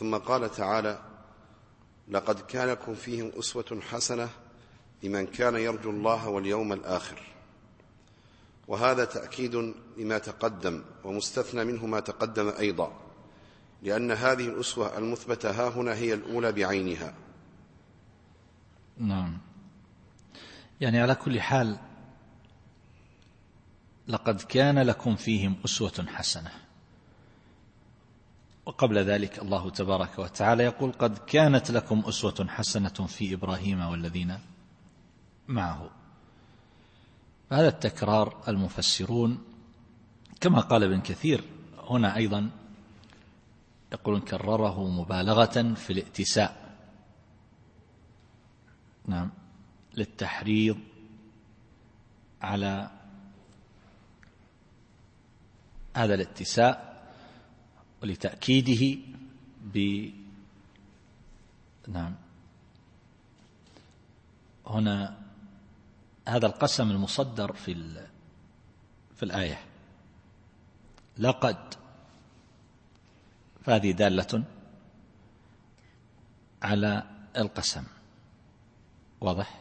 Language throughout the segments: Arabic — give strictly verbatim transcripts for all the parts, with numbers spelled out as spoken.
ثم قال تعالى: لقد كان لكم فيهم أسوة حسنة لمن كان يرجو الله واليوم الآخر. وهذا تأكيد لما تقدم، ومستثنى منه ما تقدم أيضا، لأن هذه الأسوة المثبتة ها هنا هي الأولى بعينها. نعم. يعني على كل حال لقد كان لكم فيهم أسوة حسنة، وقبل ذلك الله تبارك وتعالى يقول: قد كانت لكم أسوة حسنة في إبراهيم والذين معه. هذا التكرار المفسرون كما قال ابن كثير هنا أيضا يقولون كرره مبالغة في الائتساء، نعم، للتحريض على هذا الاتساء ولتأكيده ب نعم هنا هذا القسم المصدر في ال... في الآية لقد، فهذه دالة على القسم، واضح،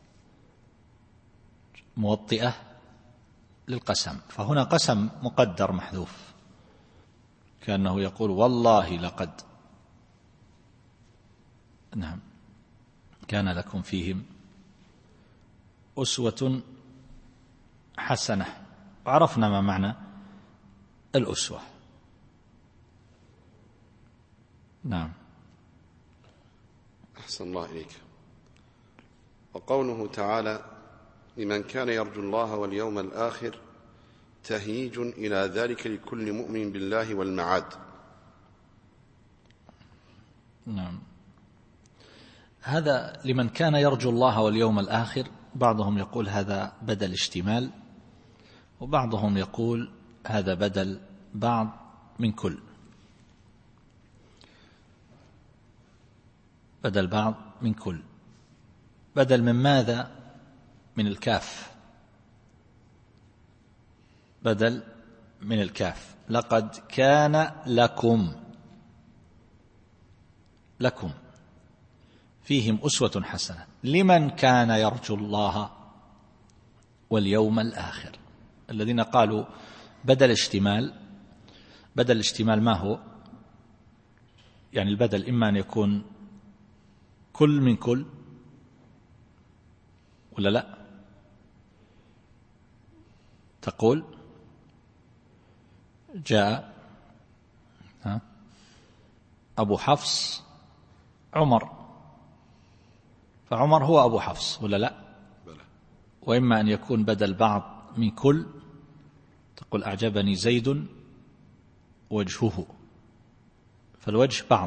موطئة للقسم، فهنا قسم مقدر محذوف كأنه يقول والله لقد، نعم، كان لكم فيهم أسوة حسنة. وعرفنا ما معنى الأسوة. نعم. أحسن الله إليك. وقوله تعالى: لمن كان يرجو الله واليوم الآخر تهييج إلى ذلك لكل مؤمن بالله والمعاد. نعم. هذا لمن كان يرجو الله واليوم الآخر، بعضهم يقول هذا بدل اشتمال، وبعضهم يقول هذا بدل بعض من كل، بدل بعض من كل. بدل من ماذا؟ من الكاف، بدل من الكاف. لقد كان لكم لكم فيهم أسوة حسنة لمن كان يرجو الله واليوم الآخر. الذين قالوا بدل اشتمال، بدل الاشتمال ما هو؟ يعني البدل إما أن يكون كل من كل ولا لا؟ تقول جاء ها أبو حفص عمر، فعمر هو أبو حفص ولا لا؟ وإما أن يكون بدل بعض من كل، تقول أعجبني زيد وجهه، فالوجه بعض،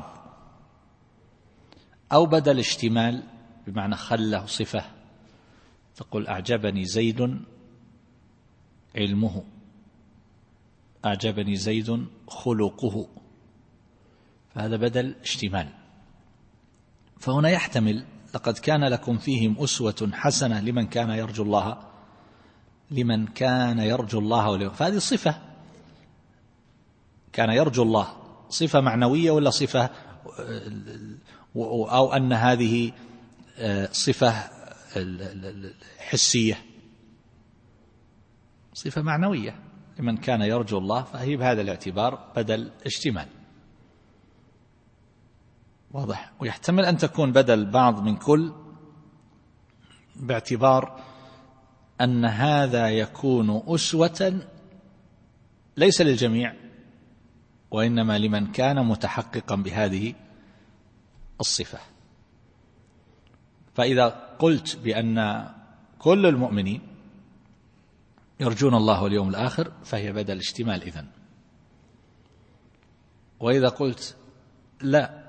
أو بدل اشتمال بمعنى خله صفة، تقول أعجبني زيد علمه، أعجبني زيد خلقه، فهذا بدل اشتمال. فهنا يحتمل لقد كان لكم فيهم أسوة حسنة لمن كان يرجو الله، لمن كان يرجو الله واليوم، فهذه صفة، كان يرجو الله صفة معنوية ولا صفة، أو أن هذه صفة حسية؟ صفة معنوية لمن كان يرجو الله، فهي بهذا الاعتبار بدل اشتمال، واضح. ويحتمل أن تكون بدل بعض من كل باعتبار أن هذا يكون أسوة ليس للجميع، وإنما لمن كان متحققا بهذه الصفة. فإذا قلت بأن كل المؤمنين يرجون الله واليوم الآخر فهي بدل اشتمال إذن. وإذا قلت لا،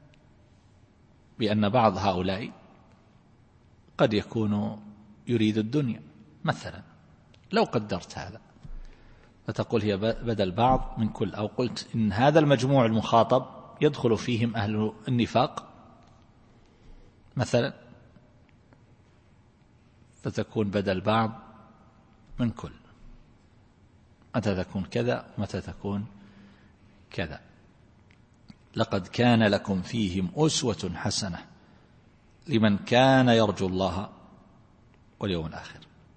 بأن بعض هؤلاء قد يكون يريد الدنيا مثلا، لو قدرت هذا فتقول هي بدل بعض من كل، أو قلت إن هذا المجموع المخاطب يدخل فيهم أهل النفاق مثلا، فتكون بدل بعض من كل، متى تكون كذا ومتى تكون كذا. لقد كان لكم فيهم أسوة حسنة لمن كان يرجو الله واليوم الآخر.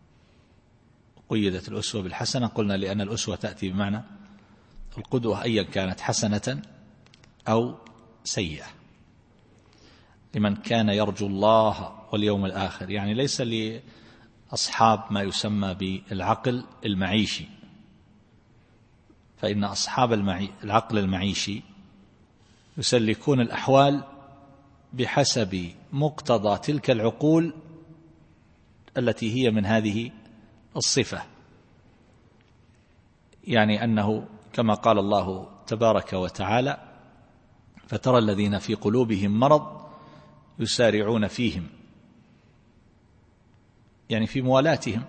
قيدت الأسوة بالحسنة، قلنا لأن الأسوة تأتي بمعنى القدوة أيا كانت حسنة أو سيئة. لمن كان يرجو الله واليوم الآخر، يعني ليس لأصحاب ما يسمى بالعقل المعيشي، فإن أصحاب المعي... العقل المعيشي يسلكون الأحوال بحسب مقتضى تلك العقول التي هي من هذه الصفة، يعني أنه كما قال الله تبارك وتعالى: فترى الذين في قلوبهم مرض يسارعون فيهم، يعني في موالاتهم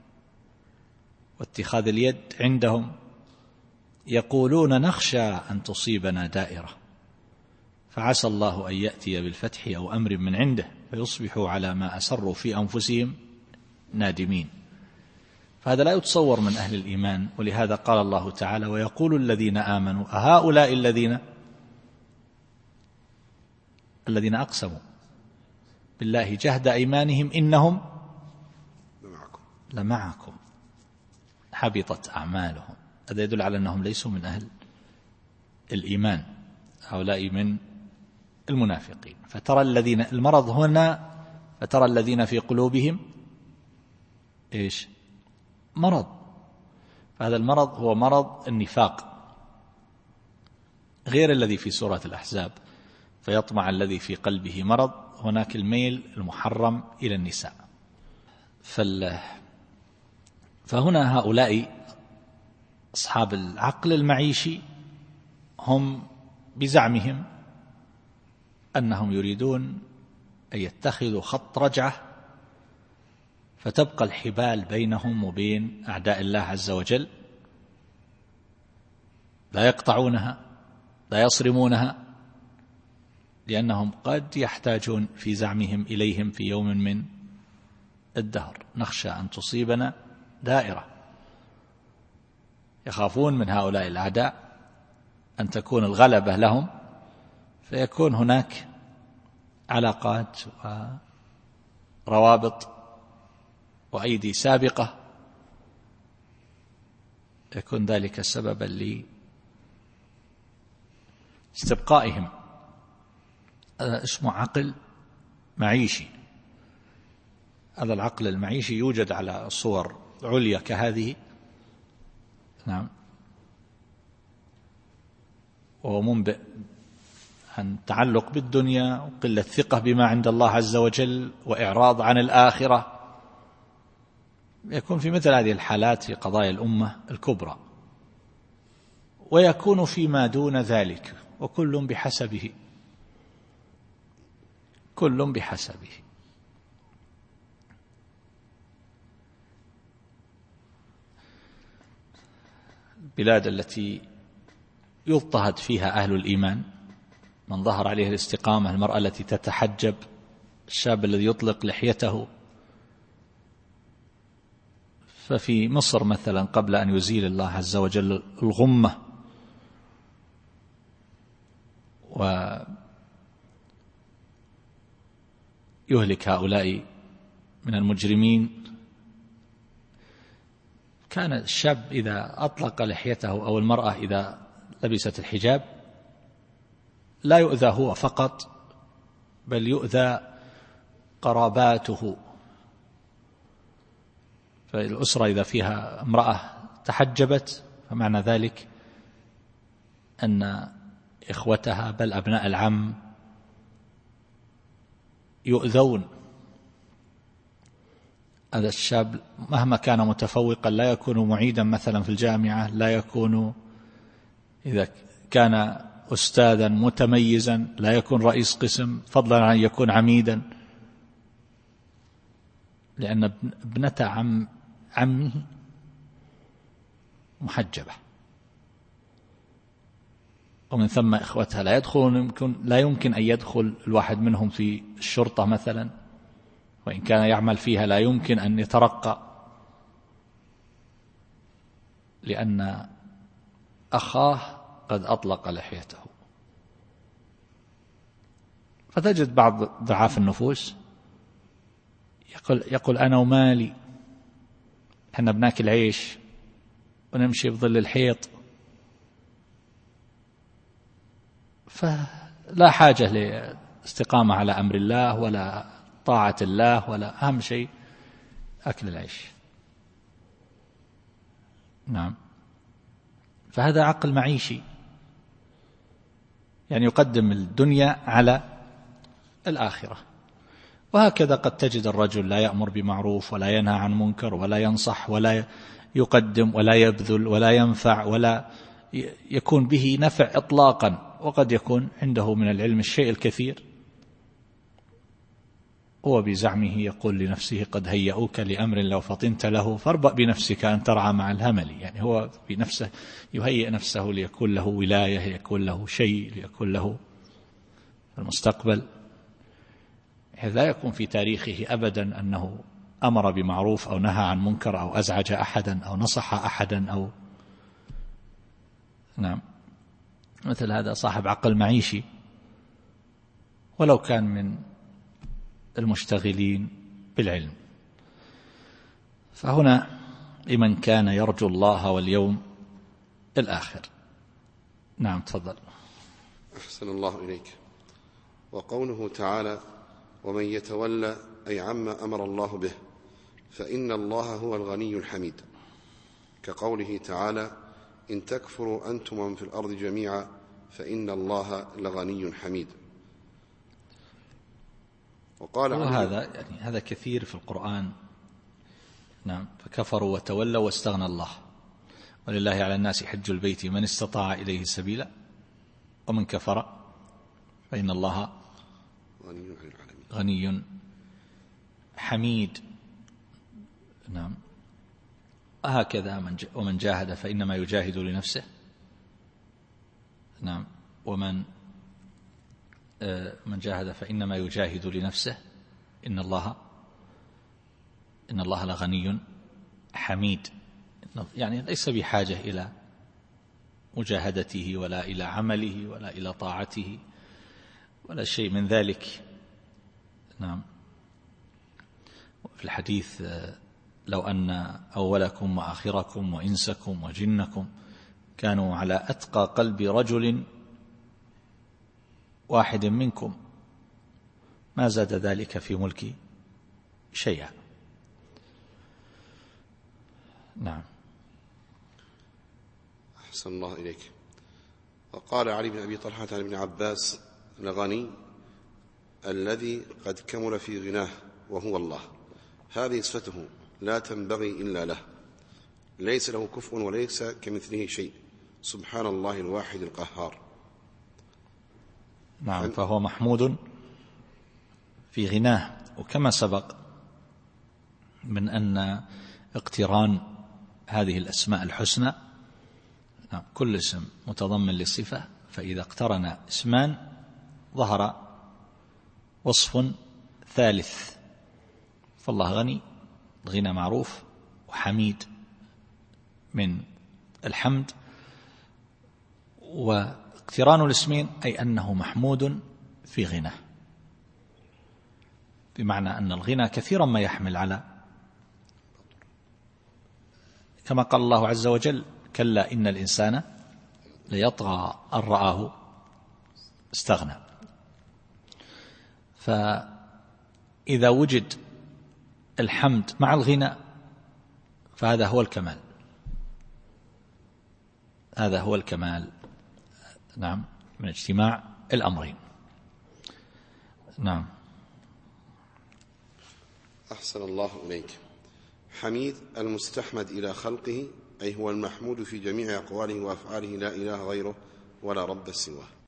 واتخاذ اليد عندهم، يقولون نخشى أن تصيبنا دائرة فعسى الله أن يأتي بالفتح أو أمر من عنده فيصبحوا على ما أسروا في أنفسهم نادمين. فهذا لا يتصور من أهل الإيمان، ولهذا قال الله تعالى: ويقول الذين آمنوا أهؤلاء الذين الذين أقسموا بالله جهد أيمانهم إنهم لمعكم حبطت أعمالهم. هذا يدل على أنهم ليسوا من أهل الإيمان، هؤلاء من المنافقين. فترى الذين، المرض هنا فترى الذين في قلوبهم إيش؟ مرض. فهذا المرض هو مرض النفاق، غير الذي في سورة الأحزاب فيطمع الذي في قلبه مرض، هناك الميل المحرم إلى النساء. فال... فهنا هؤلاء أصحاب العقل المعيشي هم بزعمهم أنهم يريدون أن يتخذوا خط رجعة فتبقى الحبال بينهم وبين أعداء الله عز وجل، لا يقطعونها لا يصرمونها، لأنهم قد يحتاجون في زعمهم إليهم في يوم من الدهر. نخشى أن تصيبنا دائرة، يخافون من هؤلاء الأعداء أن تكون الغلبة لهم، فيكون هناك علاقات وروابط وأيدي سابقة، يكون ذلك سببا لاستبقائهم. هذا اسمه عقل معيشي. هذا العقل المعيشي يوجد على صور عليا كهذه، نعم، وهو منبئ عن تعلق بالدنيا وقلة ثقة بما عند الله عز وجل وإعراض عن الآخرة. يكون في مثل هذه الحالات في قضايا الأمة الكبرى، ويكون فيما دون ذلك، وكل بحسبه، كل بحسبه. البلاد التي يضطهد فيها أهل الإيمان، من ظهر عليه الاستقامة، المرأة التي تتحجب، الشاب الذي يطلق لحيته. ففي مصر مثلا قبل أن يزيل الله عز وجل الغمة ويهلك هؤلاء من المجرمين، كان الشاب إذا أطلق لحيته أو المرأة إذا لبست الحجاب لا يؤذى هو فقط، بل يؤذى قراباته. فالأسرة إذا فيها امرأة تحجبت فمعنى ذلك أن إخوتها بل أبناء العم يؤذون. هذا الشاب مهما كان متفوقا لا يكون معيدا مثلا في الجامعة، لا يكون، إذا كان أستاذا متميزا لا يكون رئيس قسم، فضلا عن يكون عميدا، لأن ابنة عم عمه محجبة، ومن ثم إخوتها لا يدخلون، يمكن لا يمكن أن يدخل الواحد منهم في الشرطة مثلا، وإن كان يعمل فيها لا يمكن أن يترقى، لأن أخاه قد أطلق لحيته. فتجد بعض ضعاف النفوس يقول, يقول أنا ومالي، احنا بناكل عيش ونمشي بظل الحيط، فلا حاجة لاستقامة على أمر الله ولا طاعة الله، ولا أهم شيء أكل العيش. نعم، فهذا عقل معيشي، يعني يقدم الدنيا على الآخرة. وهكذا قد تجد الرجل لا يأمر بمعروف ولا ينهى عن منكر ولا ينصح ولا يقدم ولا يبذل ولا ينفع ولا يكون به نفع إطلاقا، وقد يكون عنده من العلم الشيء الكثير، هو بزعمه يقول لنفسه قد هيئوك لأمر لو فطنت له فاربأ بنفسك أن ترعى مع الهمل. يعني هو بنفسه يهيئ نفسه ليكون له ولاية، ليكون له شيء، ليكون له المستقبل، لا يكون في تاريخه أبدا أنه أمر بمعروف أو نهى عن منكر أو أزعج أحدا أو نصح أحدا أو نعم. مثل هذا صاحب عقل معيشي، ولو كان من المشتغلين بالعلم. فهنا لمن كان يرجو الله واليوم الآخر. نعم تفضل. أحسن الله إليك. وقوله تعالى ومن يتولى أي عما أمر الله به فإن الله هو الغني الحميد، كقوله تعالى إن تكفروا أنتم ومن في الأرض جميعا فإن الله لغني حميد. وقال هذا يعني هذا كثير في القرآن. نعم، فكفروا وتولوا واستغنى الله، ولله على الناس حج البيت من استطاع إليه سبيلا ومن كفر فإن الله غني حميد. نعم، هكذا من ومن جاهد فإنما يجاهد لنفسه. نعم، ومن من جاهد فإنما يجاهد لنفسه إن الله إن الله لغني حميد، يعني ليس بحاجة إلى مجاهدته ولا إلى عمله ولا إلى طاعته ولا شيء من ذلك. نعم، في الحديث لو أن أولكم وآخركم وإنسكم وجنكم كانوا على أتقى قلب رجل واحد منكم ما زاد ذلك في ملكي شيئا. نعم. أحسن الله إليك. وقال علي بن أبي طلحة عن ابن عباس لغني الذي قد كمل في غناه وهو الله، هذه صفته لا تنبغي إلا له، ليس له كفء وليس كمثله شيء، سبحان الله الواحد القهار. نعم، فهو محمود في غناه. وكما سبق من أن اقتران هذه الأسماء الحسنى، نعم، كل اسم متضمن للصفة، فإذا اقترن اسمان ظهر وصف ثالث، فالله غني، غنى معروف، وحميد من الحمد. واقتران الاسمين أي أنه محمود في غناه، بمعنى أن الغنى كثيرا ما يحمل على، كما قال الله عز وجل كلا إن الإنسان ليطغى أن رآه استغنى. فإذا وجد الحمد مع الغنى فهذا هو الكمال، هذا هو الكمال. نعم، من اجتماع الأمرين. نعم. أحسن الله إليك. حميد المستحمد إلى خلقه، أي هو المحمود في جميع أقواله وأفعاله، لا إله غيره ولا رب سواه.